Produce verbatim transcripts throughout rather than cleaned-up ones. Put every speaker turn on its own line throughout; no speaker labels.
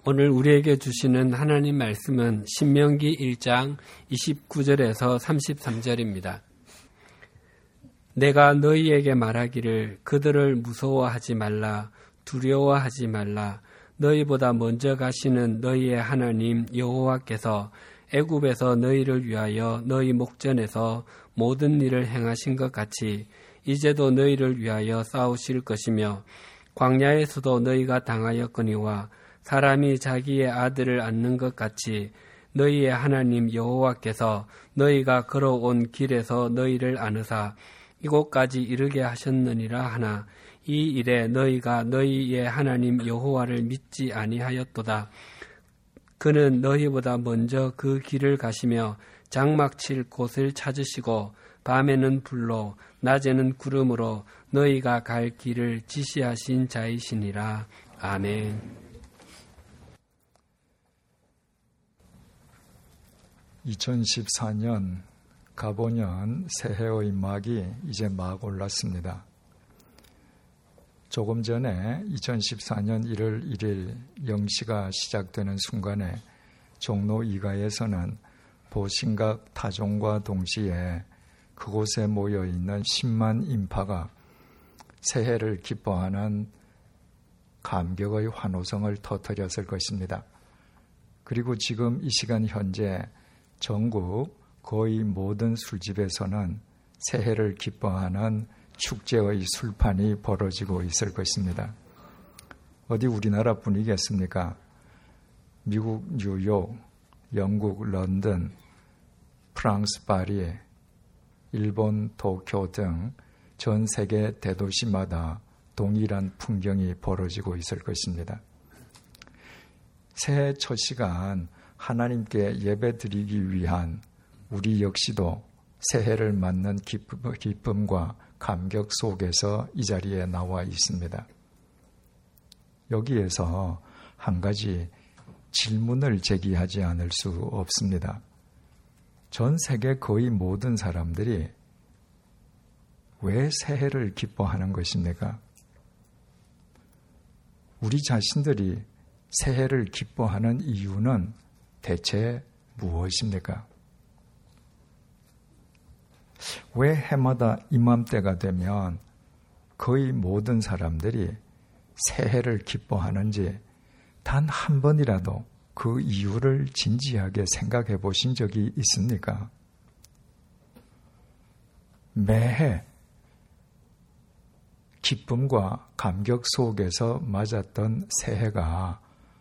오늘 우리에게 주시는 하나님 말씀은 신명기 일 장 이십구 절에서 삼십삼 절입니다. 내가 너희에게 말하기를 그들을 무서워하지 말라, 두려워하지 말라. 너희보다 먼저 가시는 너희의 하나님 여호와께서 애굽에서 너희를 위하여 너희 목전에서 모든 일을 행하신 것 같이 이제도 너희를 위하여 싸우실 것이며 광야에서도 너희가 당하였거니와 사람이 자기의 아들을 안는 것 같이 너희의 하나님 여호와께서 너희가 걸어온 길에서 너희를 안으사 이곳까지 이르게 하셨느니라 하나 이 일에 너희가 너희의 하나님 여호와를 믿지 아니하였도다. 그는 너희보다 먼저 그 길을 가시며 장막 칠 곳을 찾으시고 밤에는 불로 낮에는 구름으로 너희가 갈 길을 지시하신 자이시니라. 아멘.
이천십사 년 가보년 새해의 막이 이제 막 올랐습니다. 조금 전에 이천십사 년 일월 일일 영시가 시작되는 순간에 종로 이가에서는 보신각 타종과 동시에 그곳에 모여있는 십만 인파가 새해를 기뻐하는 감격의 환호성을 터뜨렸을 것입니다. 그리고 지금 이 시간 현재 전국 거의 모든 술집에서는 새해를 기뻐하는 축제의 술판이 벌어지고 있을 것입니다. 어디 우리나라 분이겠습니까? 미국 뉴욕, 영국 런던, 프랑스 파리, 일본 도쿄 등 전 세계 대도시마다 동일한 풍경이 벌어지고 있을 것입니다. 새해 첫 시간 하나님께 예배드리기 위한 우리 역시도 새해를 맞는 기쁨, 기쁨과 감격 속에서 이 자리에 나와 있습니다. 여기에서 한 가지 질문을 제기하지 않을 수 없습니다. 전 세계 거의 모든 사람들이 왜 새해를 기뻐하는 것입니까? 우리 자신들이 새해를 기뻐하는 이유는 대체 무엇입니까? 왜 해마다 이맘때가 되면 거의 모든 사람들이 새해를 기뻐하는지 단 한 번이라도 그 이유를 진지하게 생각해 보신 적이 있습니까? 매해 기쁨과 감격 속에서 맞았던 새해가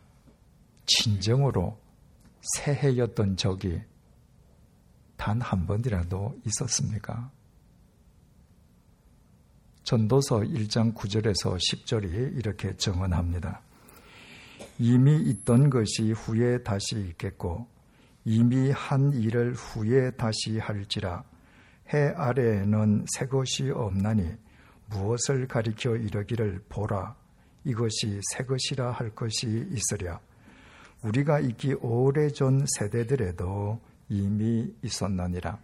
진정으로 새해였던 적이 단 한 번이라도 있었습니까? 전도서 일 장 구 절에서 십 절이 이렇게 정언합니다. 이미 있던 것이 후에 다시 있겠고 이미 한 일을 후에 다시 할지라 해 아래에는 새 것이 없나니 무엇을 가리켜 이르기를 보라 이것이 새 것이라 할 것이 있으랴. 우리가 있기 오래전 세대들에도 이미 있었느니라.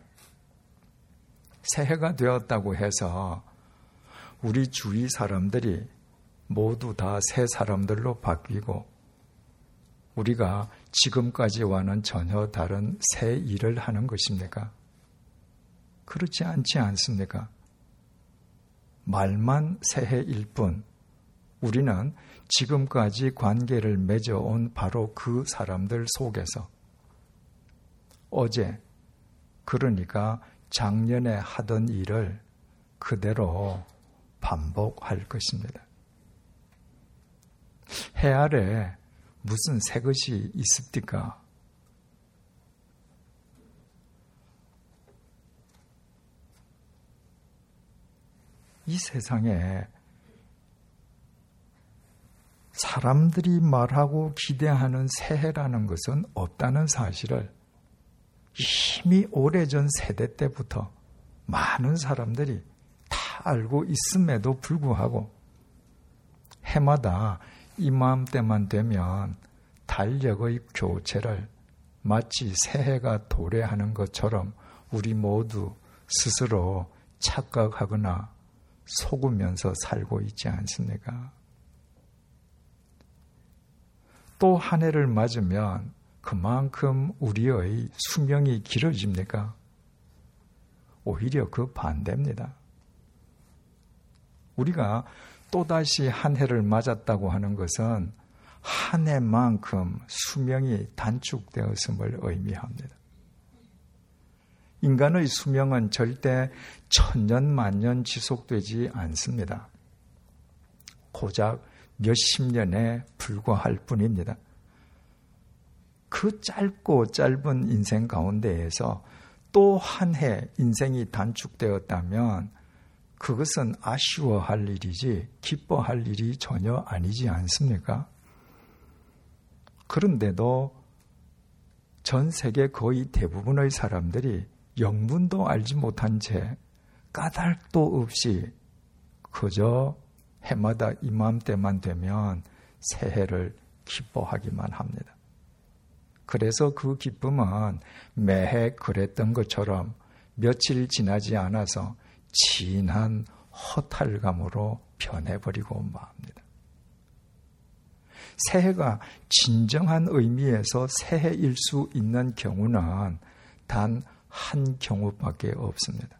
새해가 되었다고 해서 우리 주위 사람들이 모두 다 새 사람들로 바뀌고 우리가 지금까지와는 전혀 다른 새 일을 하는 것입니까? 그렇지 않지 않습니까? 말만 새해일 뿐 우리는 지금까지 관계를 맺어온 바로 그 사람들 속에서 어제, 그러니까 작년에 하던 일을 그대로 반복할 것입니다. 해 아래 무슨 새 것이 있습니까? 이 세상에 사람들이 말하고 기대하는 새해라는 것은 없다는 사실을 이미 오래전 세대 때부터 많은 사람들이 다 알고 있음에도 불구하고 해마다 이맘때만 되면 달력의 교체를 마치 새해가 도래하는 것처럼 우리 모두 스스로 착각하거나 속으면서 살고 있지 않습니까? 또 한 해를 맞으면 그만큼 우리의 수명이 길어집니까? 오히려 그 반대입니다. 우리가 또다시 한 해를 맞았다고 하는 것은 한 해만큼 수명이 단축되었음을 의미합니다. 인간의 수명은 절대 천년 만년 지속되지 않습니다. 고작 몇십 년에 불과할 뿐입니다. 그 짧고 짧은 인생 가운데에서 또 한 해 인생이 단축되었다면 그것은 아쉬워할 일이지 기뻐할 일이 전혀 아니지 않습니까? 그런데도 전 세계 거의 대부분의 사람들이 영문도 알지 못한 채 까닭도 없이 그저 해마다 이맘때만 되면 새해를 기뻐하기만 합니다. 그래서 그 기쁨은 매해 그랬던 것처럼 며칠 지나지 않아서 진한 허탈감으로 변해버리고 맙니다. 새해가 진정한 의미에서 새해일 수 있는 경우는 단 한 경우밖에 없습니다.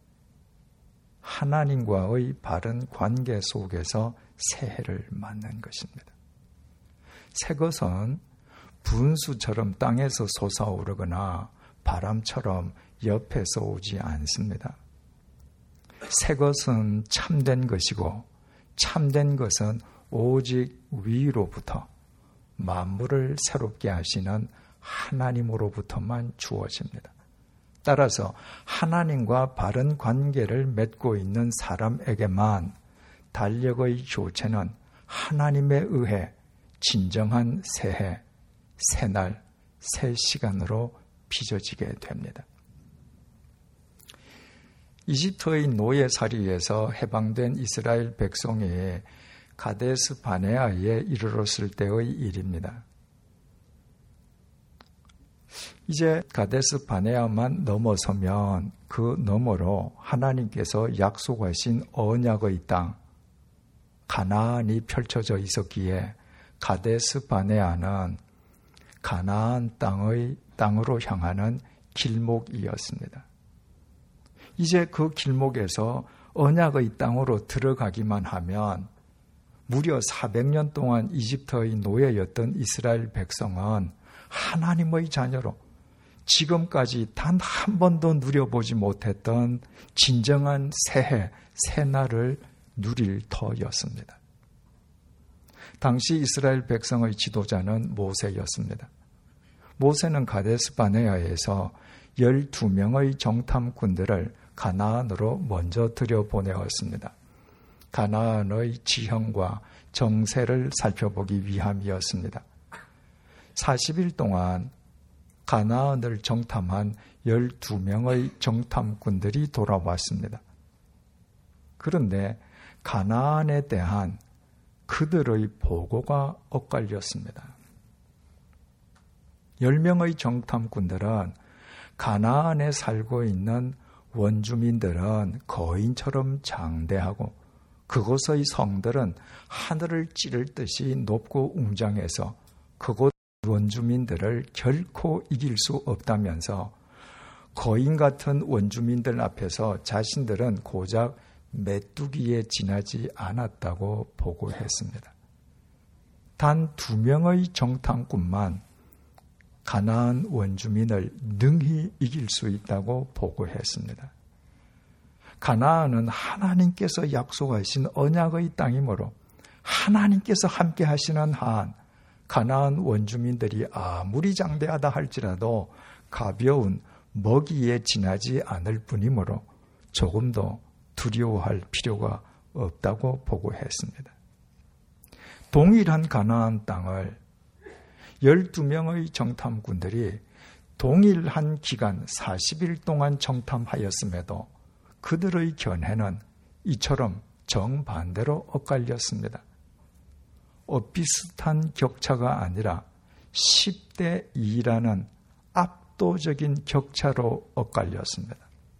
하나님과의 바른 관계 속에서 새해를 맞는 것입니다. 새 것은 분수처럼 땅에서 솟아오르거나 바람처럼 옆에서 오지 않습니다. 새 것은 참된 것이고 참된 것은 오직 위로부터 만물을 새롭게 하시는 하나님으로부터만 주어집니다. 따라서 하나님과 바른 관계를 맺고 있는 사람에게만 달력의 교체는 하나님에 의해 진정한 새해, 새날, 새 시간으로 빚어지게 됩니다. 이집트의 노예살이에서 해방된 이스라엘 백성이 가데스 바네아에 이르렀을 때의 일입니다. 이제 가데스 바네아만 넘어서면 그 너머로 하나님께서 약속하신 언약의 땅 가나안이 펼쳐져 있었기에 가데스 바네아는 가나안 땅의 땅으로 향하는 길목이었습니다. 이제 그 길목에서 언약의 땅으로 들어가기만 하면 무려 사백 년 동안 이집트의 노예였던 이스라엘 백성은 하나님의 자녀로 지금까지 단 한 번도 누려보지 못했던 진정한 새해, 새날을 누릴 터였습니다. 당시 이스라엘 백성의 지도자는 모세였습니다. 모세는 가데스 바네아에서 열두 명의 정탐꾼들을 가나안으로 먼저 들여보내었습니다. 가나안의 지형과 정세를 살펴보기 위함이었습니다. 사십 일 동안 가나안을 정탐한 열두 명의 정탐꾼들이 돌아왔습니다. 그런데 가나안에 대한 그들의 보고가 엇갈렸습니다. 열 명의 정탐꾼들은 가나안에 살고 있는 원주민들은 거인처럼 장대하고 그곳의 성들은 하늘을 찌를 듯이 높고 웅장해서 그곳 원주민들을 결코 이길 수 없다면서 거인 같은 원주민들 앞에서 자신들은 고작 메뚜기에 지나지 않았다고 보고했습니다. 단 두 명의 정탐꾼만 가나안 원주민을 능히 이길 수 있다고 보고했습니다. 가나안은 하나님께서 약속하신 언약의 땅이므로 하나님께서 함께 하시는 한 가나안 원주민들이 아무리 장대하다 할지라도 가벼운 먹이에 지나지 않을 뿐이므로 조금도 두려워할 필요가 없다고 보고했습니다. 동일한 가나안 땅을 열두 명의 정탐꾼들이 동일한 기간 사십 일 동안 정탐하였음에도 그들의 견해는 이처럼 정반대로 엇갈렸습니다. 엇비슷한 격차가 아니라 십 대 이라는 압도적인 격차로 엇갈렸습니다.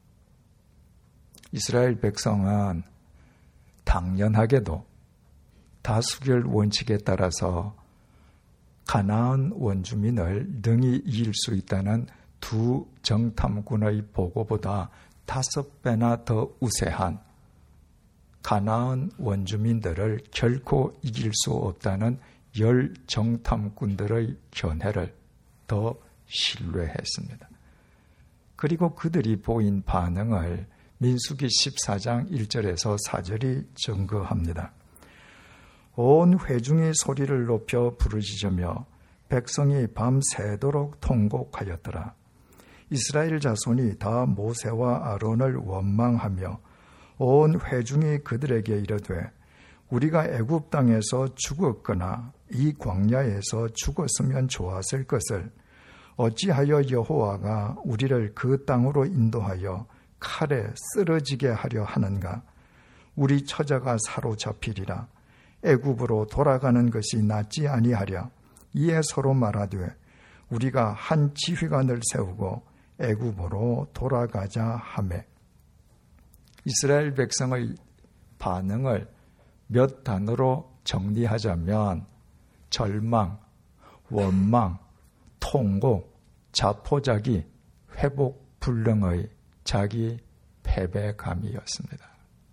이스라엘 백성은 당연하게도 다수결 원칙에 따라서 가나안 원주민을 능히 이길 수 있다는 두 정탐꾼의 보고보다 다섯 배나 더 우세한 가나안 원주민들을 결코 이길 수 없다는 열 정탐꾼들의 견해를 더 신뢰했습니다. 그리고 그들이 보인 반응을 민수기 십사 장 일 절에서 사 절이 증거합니다. 온 회중이 소리를 높여 부르짖으며 백성이 밤새도록 통곡하였더라. 이스라엘 자손이 다 모세와 아론을 원망하며 온 회중이 그들에게 이르되 우리가 애굽 땅에서 죽었거나 이 광야에서 죽었으면 좋았을 것을 어찌하여 여호와가 우리를 그 땅으로 인도하여 칼에 쓰러지게 하려 하는가? 우리 처자가 사로잡히리라. 애굽으로 돌아가는 것이 낫지 아니하랴. 이에 서로 말하되 우리가 한 지휘관을 세우고 애굽으로 돌아가자 하매. 이스라엘 백성의 반응을 몇 단어로 정리하자면 절망, 원망, 통곡, 자포자기, 회복 불능의 자기 패배감이었습니다.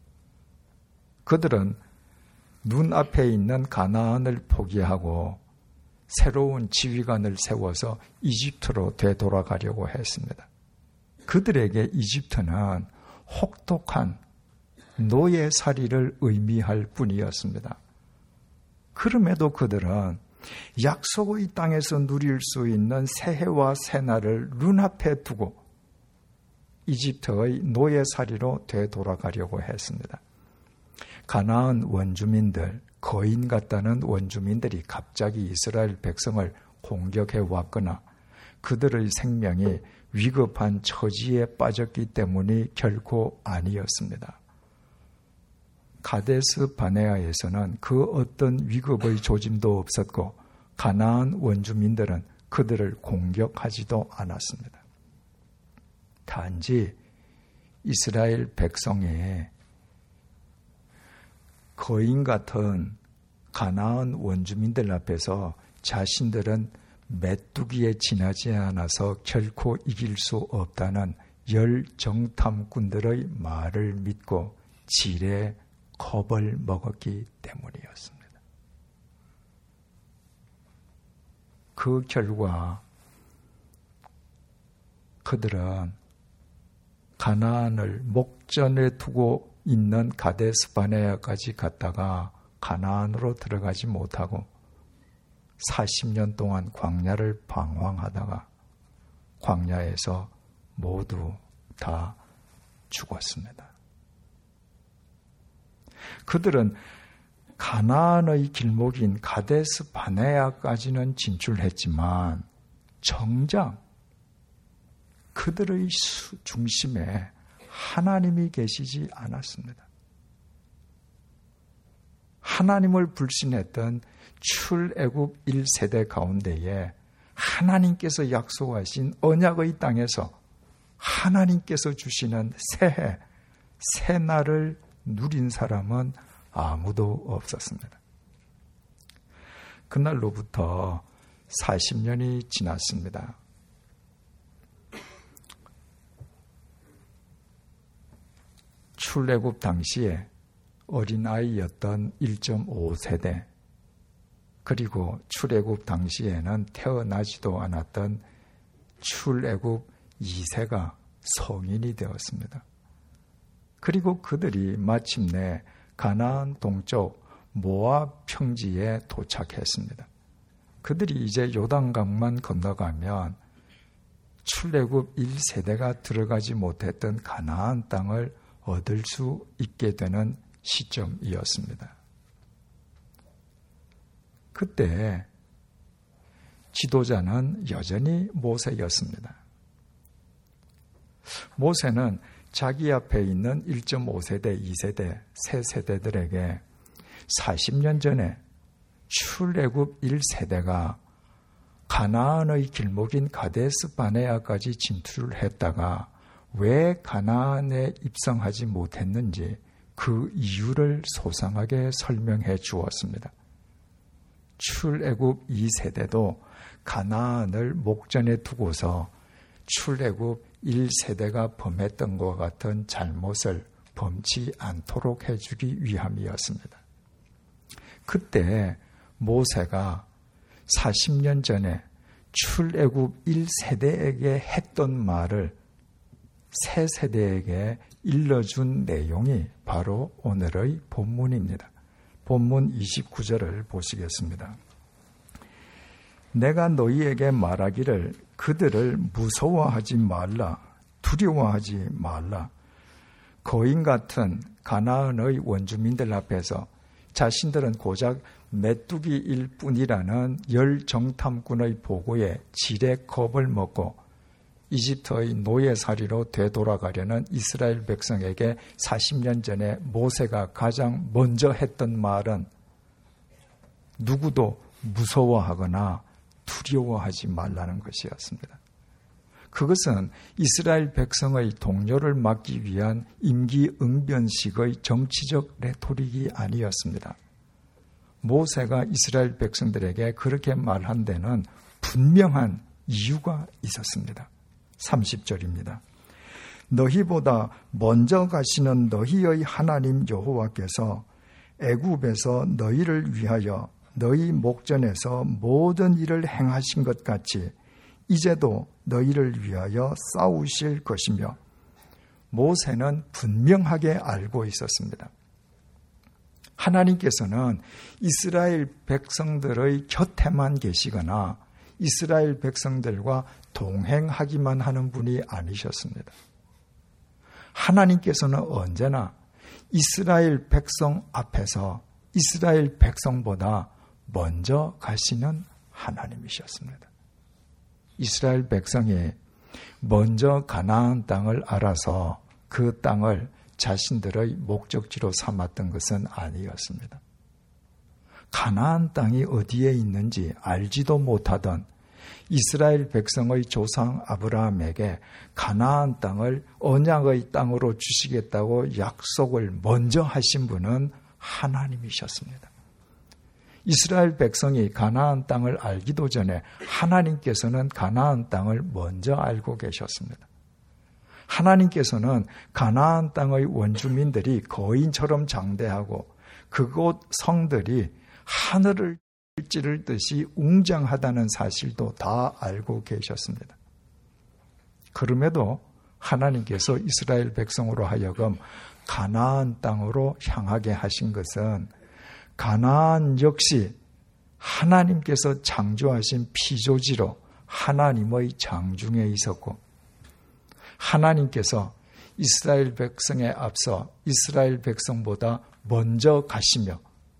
그들은 눈앞에 있는 가나안을 포기하고 새로운 지휘관을 세워서 이집트로 되돌아가려고 했습니다. 그들에게 이집트는 혹독한 노예살이를 의미할 뿐이었습니다. 그럼에도 그들은 약속의 땅에서 누릴 수 있는 새해와 새날을 눈앞에 두고 이집트의 노예살이로 되돌아가려고 했습니다. 가나안 원주민들, 거인 같다는 원주민들이 갑자기 이스라엘 백성을 공격해 왔거나 그들의 생명이 위급한 처지에 빠졌기 때문이 결코 아니었습니다. 가데스 바네아에서는 그 어떤 위급의 조짐도 없었고 가나안 원주민들은 그들을 공격하지도 않았습니다. 단지 이스라엘 백성의 거인 같은 가나안 원주민들 앞에서 자신들은 메뚜기에 지나지 않아서 결코 이길 수 없다는 열 정탐꾼들의 말을 믿고 지레 겁을 먹었기 때문이었습니다. 그 결과 그들은 가나안을 목전에 두고 있는 가데스 바네아까지 갔다가 가나안으로 들어가지 못하고 사십 년 동안 광야를 방황하다가 광야에서 모두 다 죽었습니다. 그들은 가나안의 길목인 가데스 바네아까지는 진출했지만 정작 그들의 중심에 하나님이 계시지 않았습니다. 하나님을 불신했던 출애굽 일 세대 가운데에 하나님께서 약속하신 언약의 땅에서 하나님께서 주시는 새해, 새날을 누린 사람은 아무도 없었습니다. 그날로부터 사십 년이 지났습니다. 출애굽 당시에 어린아이였던 일 점 오 세대 그리고 출애굽 당시에는 태어나지도 않았던 출애굽 이 세가 성인이 되었습니다. 그리고 그들이 마침내 가나안 동쪽 모압 평지에 도착했습니다. 그들이 이제 요단강만 건너가면 출애굽 일 세대가 들어가지 못했던 가나안 땅을 얻을 수 있게 되는 시점이었습니다. 그때 지도자는 여전히 모세였습니다. 모세는 자기 앞에 있는 일 점 오 세대, 이 세대, 세 세대들에게 사십 년 전에 출애굽 일 세대가 가나안의 길목인 가데스 바네아까지 진출을 했다가 왜 가나안에 입성하지 못했는지 그 이유를 소상하게 설명해 주었습니다. 출애굽 이 세대도 가나안을 목전에 두고서 출애굽 일 세대가 범했던 것 같은 잘못을 범치 않도록 해주기 위함이었습니다. 그때 모세가 사십 년 전에 출애굽 일 세대에게 했던 말을 새 세대에게 일러준 내용이 바로 오늘의 본문입니다. 본문 이십구 절을 보시겠습니다. 내가 너희에게 말하기를 그들을 무서워하지 말라, 두려워하지 말라. 거인 같은 가나안의 원주민들 앞에서 자신들은 고작 메뚜기일 뿐이라는 열정탐꾼의 보고에 지레 겁을 먹고 이집트의 노예살이로 되돌아가려는 이스라엘 백성에게 사십 년 전에 모세가 가장 먼저 했던 말은 누구도 무서워하거나 두려워하지 말라는 것이었습니다. 그것은 이스라엘 백성의 동요를 막기 위한 임기응변식의 정치적 레토릭이 아니었습니다. 모세가 이스라엘 백성들에게 그렇게 말한 데는 분명한 이유가 있었습니다. 삼십 절입니다. 너희보다 먼저 가시는 너희의 하나님 여호와께서 애굽에서 너희를 위하여 너희 목전에서 모든 일을 행하신 것 같이 이제도 너희를 위하여 싸우실 것이며 모세는 분명하게 알고 있었습니다. 하나님께서는 이스라엘 백성들의 곁에만 계시거나 이스라엘 백성들과 동행하기만 하는 분이 아니셨습니다. 하나님께서는 언제나 이스라엘 백성 앞에서 이스라엘 백성보다 먼저 가시는 하나님이셨습니다. 이스라엘 백성이 먼저 가나안 땅을 알아서 그 땅을 자신들의 목적지로 삼았던 것은 아니었습니다. 가나안 땅이 어디에 있는지 알지도 못하던 이스라엘 백성의 조상 아브라함에게 가나안 땅을 언약의 땅으로 주시겠다고 약속을 먼저 하신 분은 하나님이셨습니다. 이스라엘 백성이 가나안 땅을 알기도 전에 하나님께서는 가나안 땅을 먼저 알고 계셨습니다. 하나님께서는 가나안 땅의 원주민들이 거인처럼 장대하고 그곳 성들이 하늘을 찌를 듯이 웅장하다는 사실도 다 알고 계셨습니다. 그럼에도 하나님께서 이스라엘 백성으로 하여금 가나안 땅으로 향하게 하신 것은 가나안 역시 하나님께서 창조하신 피조지로 하나님의 장중에 있었고 하나님께서 이스라엘 백성에 앞서 이스라엘 백성보다 먼저 가시며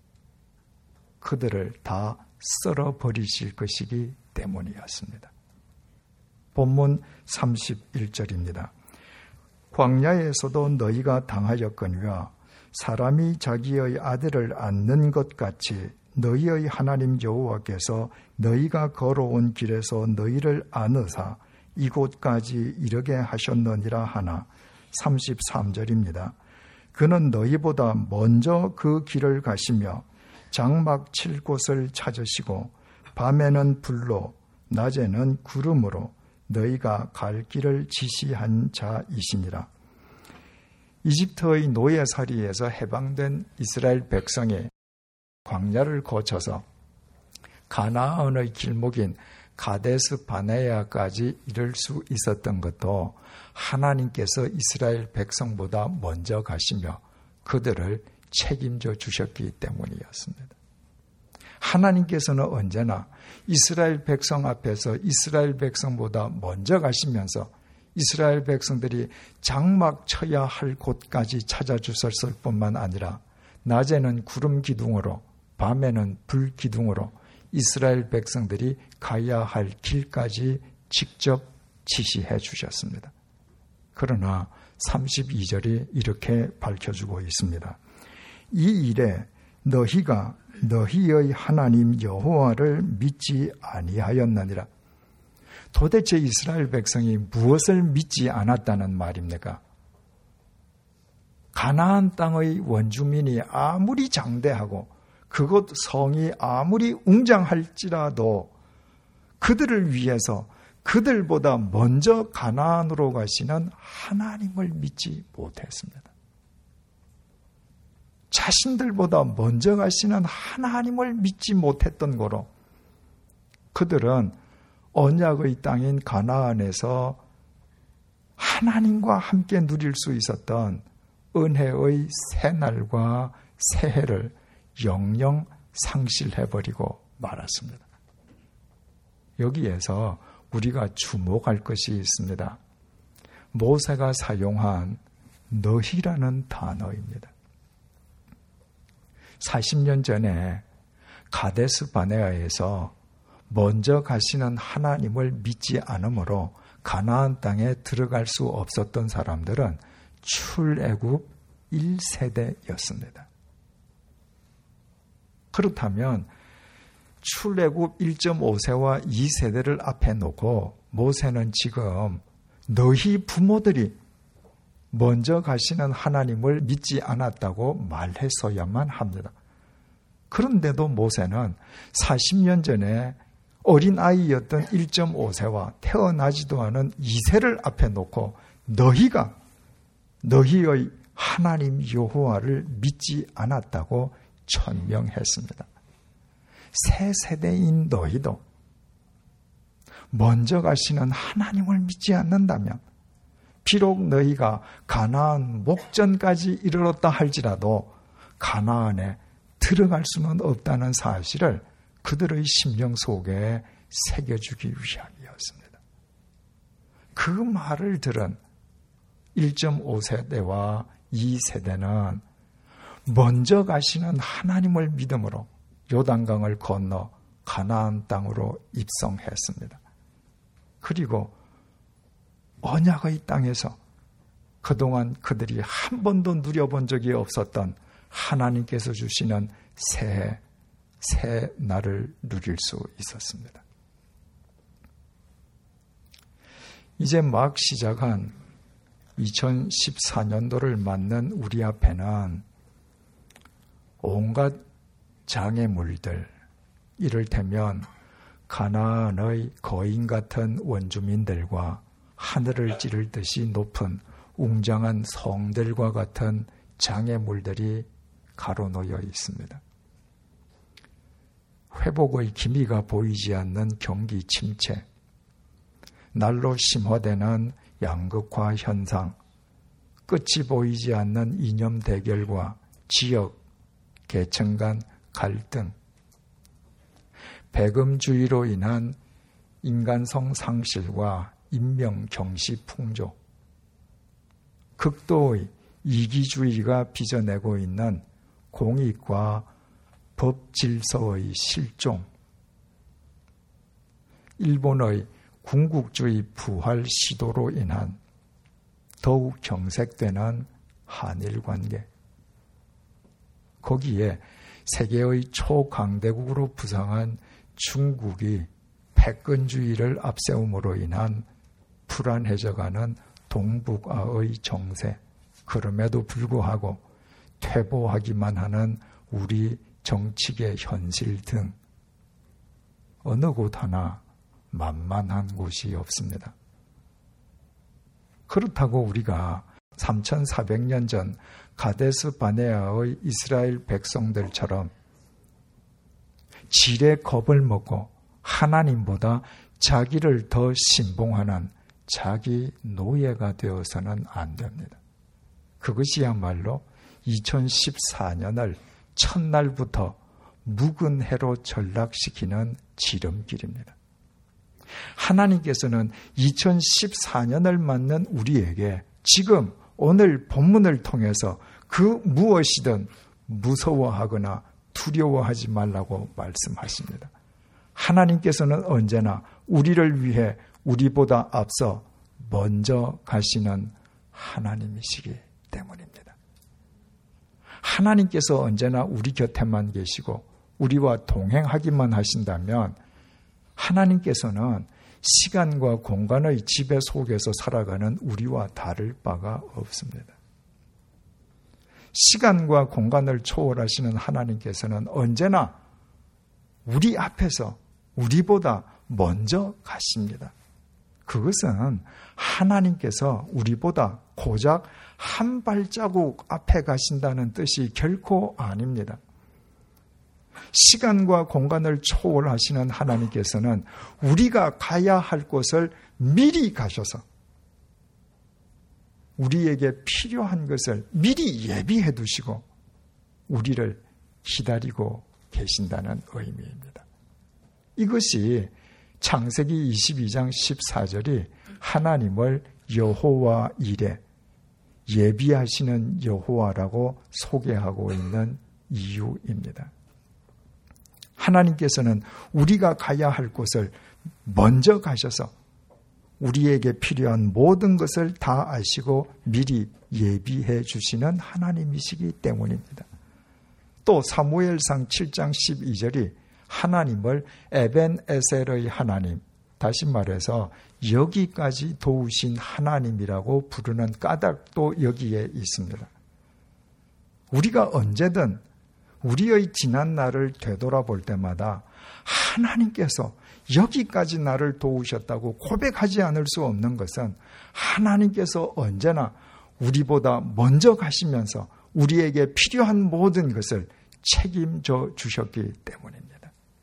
그들을 다 썰어버리실 것이기 때문이었습니다. 본문 삼십일 절입니다. 광야에서도 너희가 당하였거니와 사람이 자기의 아들을 안는 것 같이 너희의 하나님 여호와께서 너희가 걸어온 길에서 너희를 안으사 이곳까지 이르게 하셨느니라 하나. 삼십삼 절입니다. 그는 너희보다 먼저 그 길을 가시며 장막 칠 곳을 찾으시고 밤에는 불로 낮에는 구름으로 너희가 갈 길을 지시한 자이시니라. 이집트의 노예살이에서 해방된 이스라엘 백성이 광야를 거쳐서 가나안의 길목인 가데스 바네아까지 이를 수 있었던 것도 하나님께서 이스라엘 백성보다 먼저 가시며 그들을 책임져 주셨기 때문이었습니다. 하나님께서는 언제나 이스라엘 백성 앞에서 이스라엘 백성보다 먼저 가시면서 이스라엘 백성들이 장막 쳐야 할 곳까지 찾아주셨을 뿐만 아니라 낮에는 구름 기둥으로 밤에는 불 기둥으로 이스라엘 백성들이 가야 할 길까지 직접 지시해 주셨습니다. 그러나 삼십이 절이 이렇게 밝혀주고 있습니다. 이 일에 너희가 너희의 하나님 여호와를 믿지 아니하였느니라. 도대체 이스라엘 백성이 무엇을 믿지 않았다는 말입니까? 가나안 땅의 원주민이 아무리 장대하고 그곳 성이 아무리 웅장할지라도 그들을 위해서 그들보다 먼저 가나안으로 가시는 하나님을 믿지 못했습니다. 자신들보다 먼저 가시는 하나님을 믿지 못했던 거로 그들은 언약의 땅인 가나안에서 하나님과 함께 누릴 수 있었던 은혜의 새날과 새해를 영영 상실해버리고 말았습니다. 여기에서 우리가 주목할 것이 있습니다. 모세가 사용한 너희라는 단어입니다. 사십 년 전에 가데스 바네아에서 먼저 가시는 하나님을 믿지 않으므로 가나안 땅에 들어갈 수 없었던 사람들은 출애굽 일 세대였습니다. 그렇다면 출애굽 일 점 오 세와 이 세대를 앞에 놓고 모세는 지금 너희 부모들이 먼저 가시는 하나님을 믿지 않았다고 말했어야만 합니다. 그런데도 모세는 사십 년 전에 어린아이였던 일 점 오 세와 태어나지도 않은 이 세를 앞에 놓고 너희가 너희의 하나님 여호와를 믿지 않았다고 천명했습니다. 새 세대인 너희도 먼저 가시는 하나님을 믿지 않는다면 비록 너희가 가나안 목전까지 이르렀다 할지라도 가나안에 들어갈 수는 없다는 사실을 그들의 심령 속에 새겨주기 위함이었습니다. 그 말을 들은 일 점 오 세대와 이 세대는 먼저 가시는 하나님을 믿음으로 요단강을 건너 가나안 땅으로 입성했습니다. 그리고 언약의 땅에서 그동안 그들이 한 번도 누려본 적이 없었던 하나님께서 주시는 새해, 새 날을 누릴 수 있었습니다. 이제 막 시작한 이천십사 년도를 맞는 우리 앞에는 온갖 장애물들, 이를테면 가나안의 거인 같은 원주민들과 하늘을 찌를 듯이 높은 웅장한 성들과 같은 장애물들이 가로놓여 있습니다. 회복의 기미가 보이지 않는 경기 침체, 날로 심화되는 양극화 현상, 끝이 보이지 않는 이념 대결과 지역, 계층 간 갈등, 배금주의로 인한 인간성 상실과 인명 경시 풍조, 극도의 이기주의가 빚어내고 있는 공익과 법 질서의 실종, 일본의 군국주의 부활 시도로 인한 더욱 경색되는 한일 관계, 거기에 세계의 초강대국으로 부상한 중국이 패권주의를 앞세움으로 인한 불안해져가는 동북아의 정세, 그럼에도 불구하고 퇴보하기만 하는 우리 정치계 현실 등 어느 곳 하나 만만한 곳이 없습니다. 그렇다고 우리가 삼천사백 년 전 가데스 바네아의 이스라엘 백성들처럼 질의 겁을 먹고 하나님보다 자기를 더 신봉하는 자기 노예가 되어서는 안 됩니다. 그것이야말로 이천십사 년을 첫날부터 묵은 해로 전락시키는 지름길입니다. 하나님께서는 이천십사 년을 맞는 우리에게 지금 오늘 본문을 통해서 그 무엇이든 무서워하거나 두려워하지 말라고 말씀하십니다. 하나님께서는 언제나 우리를 위해 우리보다 앞서 먼저 가시는 하나님이시기 때문입니다. 하나님께서 언제나 우리 곁에만 계시고 우리와 동행하기만 하신다면 하나님께서는 시간과 공간의 지배 속에서 살아가는 우리와 다를 바가 없습니다. 시간과 공간을 초월하시는 하나님께서는 언제나 우리 앞에서 우리보다 먼저 가십니다. 그것은 하나님께서 우리보다 고작 한 발자국 앞에 가신다는 뜻이 결코 아닙니다. 시간과 공간을 초월하시는 하나님께서는 우리가 가야 할 곳을 미리 가셔서 우리에게 필요한 것을 미리 예비해 두시고 우리를 기다리고 계신다는 의미입니다. 이것이 창세기 이십이 장 십사 절이 하나님을 여호와 이레, 예비하시는 여호와라고 소개하고 있는 이유입니다. 하나님께서는 우리가 가야 할 곳을 먼저 가셔서 우리에게 필요한 모든 것을 다 아시고 미리 예비해 주시는 하나님이시기 때문입니다. 또 사무엘상 칠 장 십이 절이 하나님을 에벤에셀의 하나님, 다시 말해서 여기까지 도우신 하나님이라고 부르는 까닭도 여기에 있습니다. 우리가 언제든 우리의 지난 날을 되돌아볼 때마다 하나님께서 여기까지 나를 도우셨다고 고백하지 않을 수 없는 것은 하나님께서 언제나 우리보다 먼저 가시면서 우리에게 필요한 모든 것을 책임져 주셨기 때문입니다.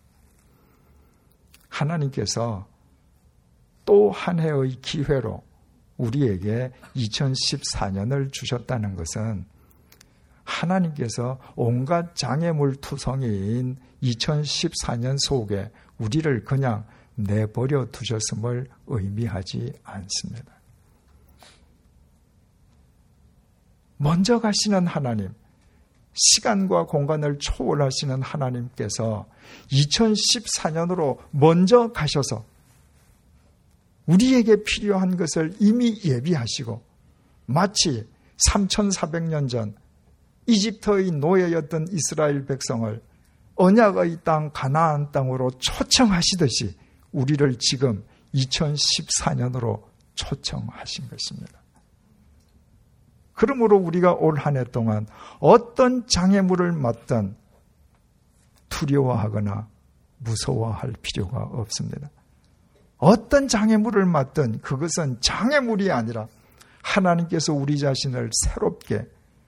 하나님께서 또 한 해의 기회로 우리에게 이천십사 년을 주셨다는 것은 하나님께서 온갖 장애물 투성이인 이천십사 년 속에 우리를 그냥 내버려 두셨음을 의미하지 않습니다. 먼저 가시는 하나님, 시간과 공간을 초월하시는 하나님께서 이천십사 년으로 먼저 가셔서 우리에게 필요한 것을 이미 예비하시고 마치 삼천사백 년 전 이집트의 노예였던 이스라엘 백성을 언약의 땅 가나안 땅으로 초청하시듯이 우리를 지금 이천십사 년으로 초청하신 것입니다. 그러므로 우리가 올 한 해 동안 어떤 장애물을 맞든 두려워하거나 무서워할 필요가 없습니다. 어떤 장애물을 맞든 그것은 장애물이 아니라 하나님께서 우리 자신을 새롭게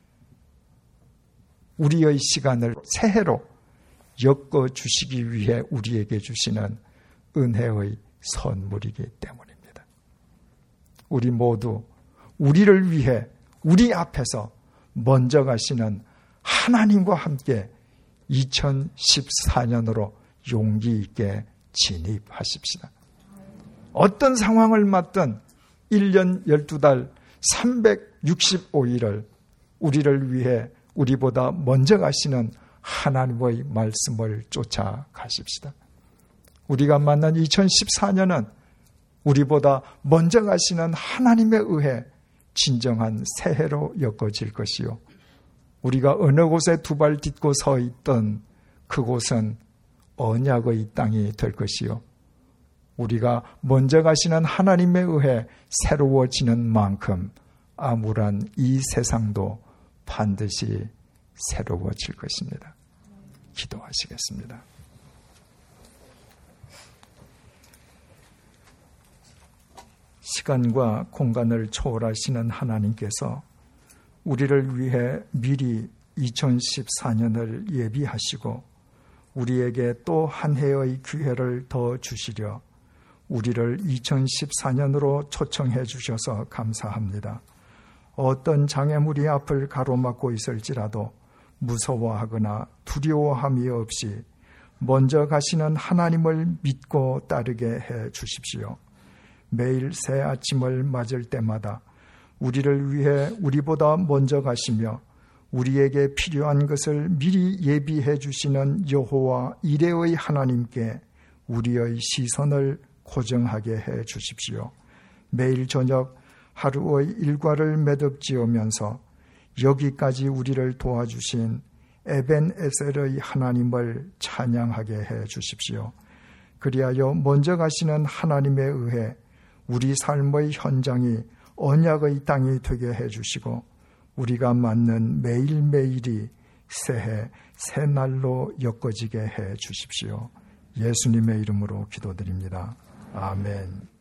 우리의 시간을 새해로 엮어주시기 위해 우리에게 주시는 은혜의 선물이기 때문입니다. 우리 모두 우리를 위해 우리 앞에서 먼저 가시는 하나님과 함께 이천십사 년으로 용기 있게 진입하십시다. 어떤 상황을 맞든 일 년 열두 달 삼백육십오 일을 우리를 위해 우리보다 먼저 가시는 하나님의 말씀을 쫓아가십시다. 우리가 만난 이천십사 년은 우리보다 먼저 가시는 하나님에 의해 진정한 새해로 엮어질 것이요. 우리가 어느 곳에 두 발 딛고 서 있던 그곳은 언약의 땅이 될 것이요. 우리가 먼저 가시는 하나님에 의해 새로워지는 만큼 암울한 이 세상도 반드시 새로워질 것입니다. 기도하시겠습니다. 시간과 공간을 초월하시는 하나님께서 우리를 위해 미리 이천십사 년을 예비하시고 우리에게 또 한 해의 기회를 더 주시려 우리를 이천십사 년으로 초청해 주셔서 감사합니다. 어떤 장애물이 앞을 가로막고 있을지라도 무서워하거나 두려워함이 없이 먼저 가시는 하나님을 믿고 따르게 해 주십시오. 매일 새 아침을 맞을 때마다 우리를 위해 우리보다 먼저 가시며 우리에게 필요한 것을 미리 예비해 주시는 여호와 이레의 하나님께 우리의 시선을 고정하게 해 주십시오. 매일 저녁 하루의 일과를 매듭지으면서 여기까지 우리를 도와주신 에벤에셀의 하나님을 찬양하게 해 주십시오. 그리하여 먼저 가시는 하나님에 의해 우리 삶의 현장이 언약의 땅이 되게 해 주시고 우리가 맞는 매일매일이 새해 새날로 엮어지게 해 주십시오. 예수님의 이름으로 기도드립니다. 아멘.